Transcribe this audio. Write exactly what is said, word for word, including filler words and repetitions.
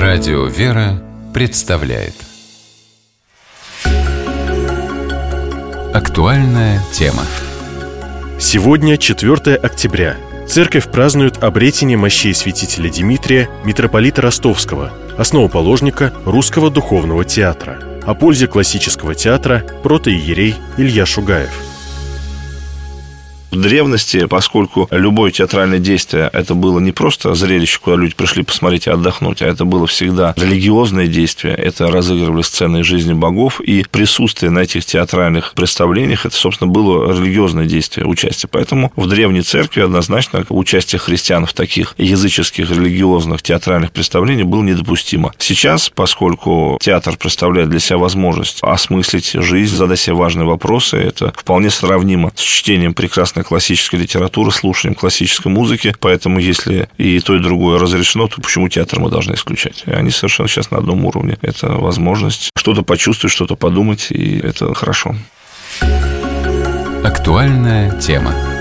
Радио «Вера» представляет актуальная тема. Сегодня четвёртое октября. Церковь празднует обретение мощей святителя Димитрия, митрополита Ростовского, основоположника русского духовного театра. О пользе классического театра протоиерей Илья Шугаев. В древности, поскольку любое театральное действие это было не просто зрелище, куда люди пришли посмотреть и отдохнуть, а это было всегда религиозное действие, это разыгрывали сцены из жизни богов, и присутствие на этих театральных представлениях это, собственно, было религиозное действие, участие. Поэтому в древней церкви однозначно участие христиан в таких языческих религиозных театральных представлениях было недопустимо. Сейчас, поскольку театр представляет для себя возможность осмыслить жизнь, задать себе важные вопросы, это вполне сравнимо с чтением прекрасной классической литературы, слушанием классической музыки, поэтому если и то, и другое разрешено, то почему театр мы должны исключать? Они совершенно сейчас на одном уровне. Это возможность что-то почувствовать, что-то подумать, и это хорошо. Актуальная тема.